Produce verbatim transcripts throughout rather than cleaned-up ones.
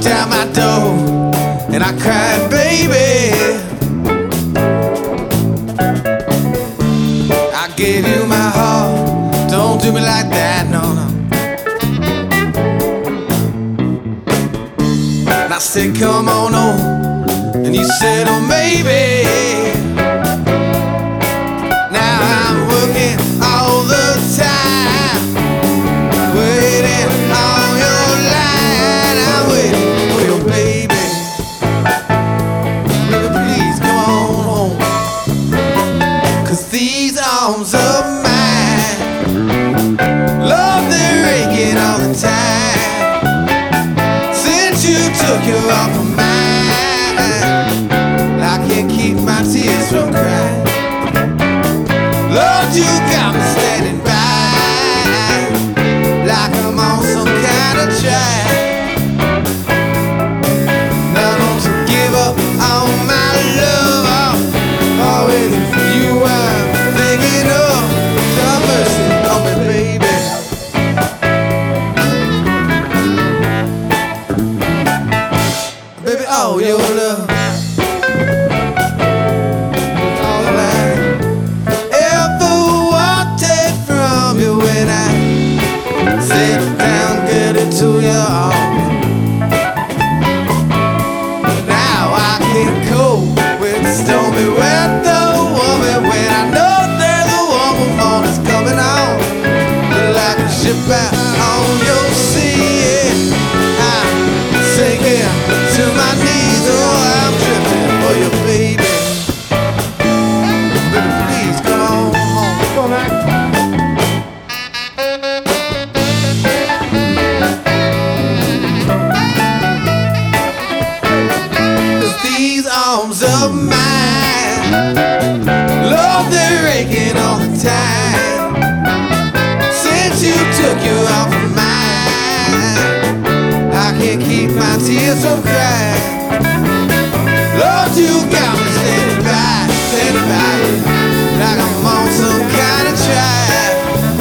walked out my door and I cried, baby, I gave you my heart, don't do me like that, no, no. And I said, come on over, and you said, oh, maybe. Now I'm working all the time, waiting on your line. I'm waiting for your baby. Baby, please come on home, 'cause these arms of mine, love, they're aching all the time. Since you took your off of mine, I can't keep my tears from crying. Lord, you got me standing by like I'm on some kind of track. Now don't you give up on my love. Oh, waiting for you I'm thinking of. God mercy on me, baby. Baby, all your love, all I ever wanted from you. When I sit down, get into your arms, now I can cope with stormy weather, woman. When I know there's a warmer morning's coming on, like a ship out on your sea, I'm sinking to my knees. Oh, I'm drifting for you, baby. Baby, please come on home. Come on now. 'Cause these arms of mine, Lord, they're aching all the time. Since you took you off of mine, I can't keep my tears from crying. Lord, you got me standing by, standing by, like I'm on some kind of track.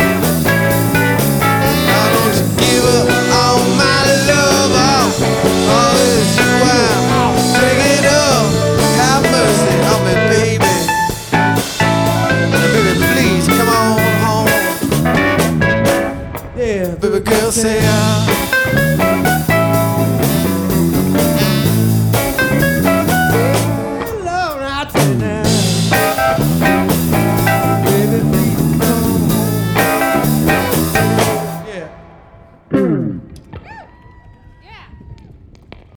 Now don't you give up on my love. Oh, oh, it's you I'm thinking of. Have mercy on me, baby. Baby, please come on home. Yeah, baby girl, say I